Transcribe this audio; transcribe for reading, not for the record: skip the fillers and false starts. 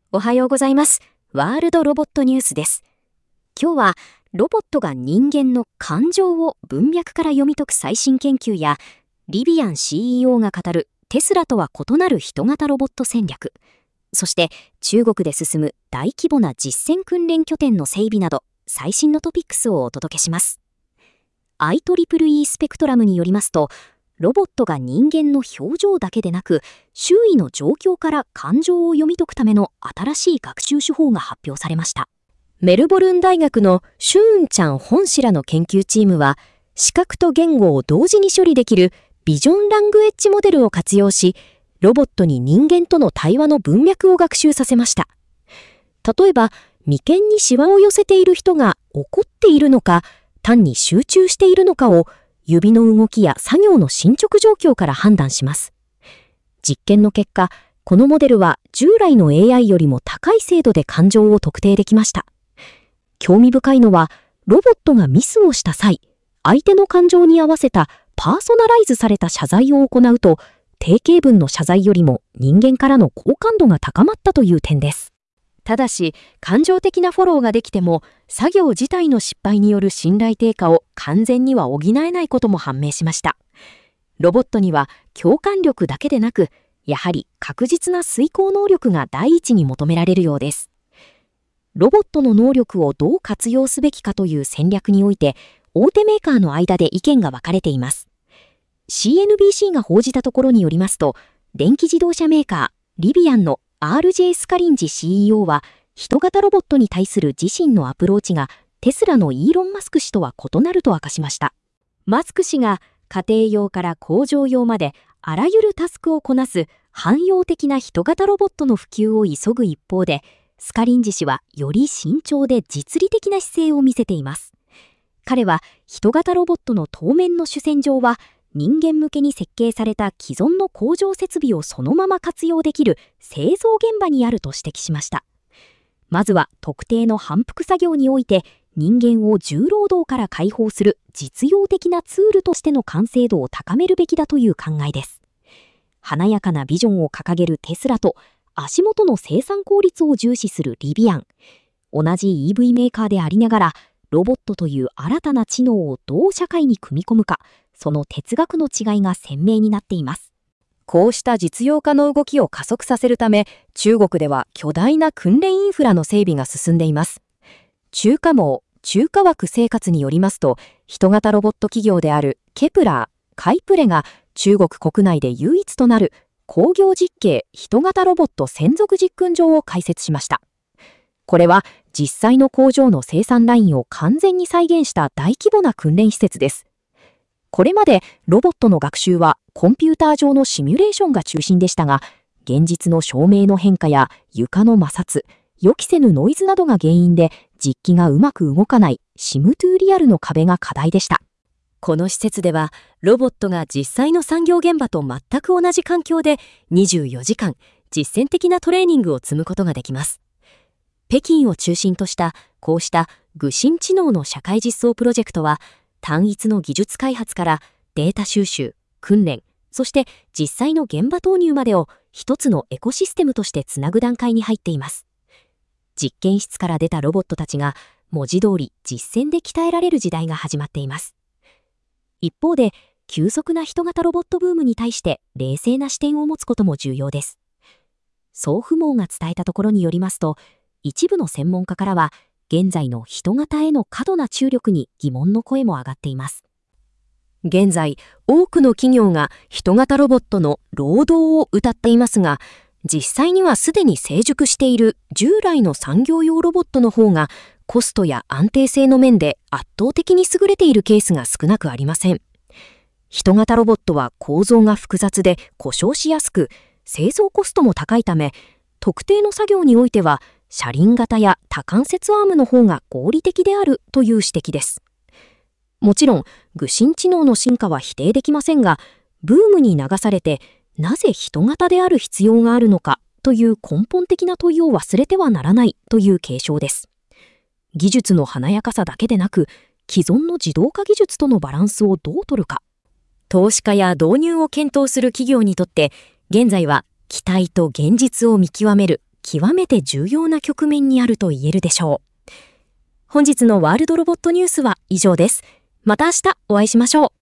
おはようございます。ワールドロボットニュースです。今日はロボットが人間の感情を文脈から読み解く最新研究や、リビアン CEO が語るテスラとは異なる人型ロボット戦略、そして中国で進む大規模な実戦訓練拠点の整備など最新のトピックスをお届けします。IEEE スペクトラムによりますと、ロボットが人間の表情だけでなく、周囲の状況から感情を読み解くための新しい学習手法が発表されました。メルボルン大学のシューンチャン・ホン氏らの研究チームは、視覚と言語を同時に処理できるビジョンラングエッジモデルを活用し、ロボットに人間との対話の文脈を学習させました。例えば、眉間にシワを寄せている人が怒っているのか、単に集中しているのかを、指の動きや作業の進捗状況から判断します。実験の結果、このモデルは従来の AI よりも高い精度で感情を特定できました。興味深いのは、ロボットがミスをした際、相手の感情に合わせたパーソナライズされた謝罪を行うと、定型文の謝罪よりも人間からの好感度が高まったという点です。ただし、感情的なフォローができても、作業自体の失敗による信頼低下を完全には補えないことも判明しました。ロボットには共感力だけでなく、やはり確実な遂行能力が第一に求められるようです。ロボットの能力をどう活用すべきかという戦略において、大手メーカーの間で意見が分かれています。CNBC が報じたところによりますと、電気自動車メーカー、リビアンのRJ スカリンジ CEO は、人型ロボットに対する自身のアプローチがテスラのイーロン・マスク氏とは異なると明かしました。マスク氏が家庭用から工場用まであらゆるタスクをこなす汎用的な人型ロボットの普及を急ぐ一方で、スカリンジ氏はより慎重で実利的な姿勢を見せています。彼は人型ロボットの当面の主戦場は、人間向けに設計された既存の工場設備をそのまま活用できる製造現場にあると指摘しました。まずは特定の反復作業において人間を重労働から解放する実用的なツールとしての完成度を高めるべきだという考えです。華やかなビジョンを掲げるテスラと足元の生産効率を重視するリビアン。同じ EV メーカーでありながら、ロボットという新たな知能をどう社会に組み込むか、その哲学の違いが鮮明になっています。こうした実用化の動きを加速させるため、中国では巨大な訓練インフラの整備が進んでいます。中華網、中華枠生活によりますと、人型ロボット企業であるケプラー、カイプレが中国国内で唯一となる工業実験人型ロボット専属実訓場を開設しました。これは実際の工場の生産ラインを完全に再現した大規模な訓練施設です。これまでロボットの学習はコンピューター上のシミュレーションが中心でしたが、現実の照明の変化や床の摩擦、予期せぬノイズなどが原因で実機がうまく動かないシムトゥーリアルの壁が課題でした。この施設ではロボットが実際の産業現場と全く同じ環境で24時間実践的なトレーニングを積むことができます。北京を中心としたこうした具心知能の社会実装プロジェクトは、単一の技術開発からデータ収集、訓練、そして実際の現場投入までを一つのエコシステムとしてつなぐ段階に入っています。実験室から出たロボットたちが文字通り実践で鍛えられる時代が始まっています。一方で、急速な人型ロボットブームに対して冷静な視点を持つことも重要です。総富網が伝えたところによりますと、一部の専門家からは、現在の人型への過度な注力に疑問の声も上がっています。現在、多くの企業が人型ロボットの労働を謳っていますが、実際にはすでに成熟している従来の産業用ロボットの方が、コストや安定性の面で圧倒的に優れているケースが少なくありません。人型ロボットは構造が複雑で故障しやすく、製造コストも高いため、特定の作業においては、車輪型や多関節アームの方が合理的であるという指摘です。もちろん、具心知能の進化は否定できませんが、ブームに流されて、なぜ人型である必要があるのかという根本的な問いを忘れてはならないという警鐘です。技術の華やかさだけでなく、既存の自動化技術とのバランスをどう取るか。投資家や導入を検討する企業にとって、現在は期待と現実を見極める極めて重要な局面にあると言えるでしょう。本日のワールドロボットニュースは以上です。また明日お会いしましょう。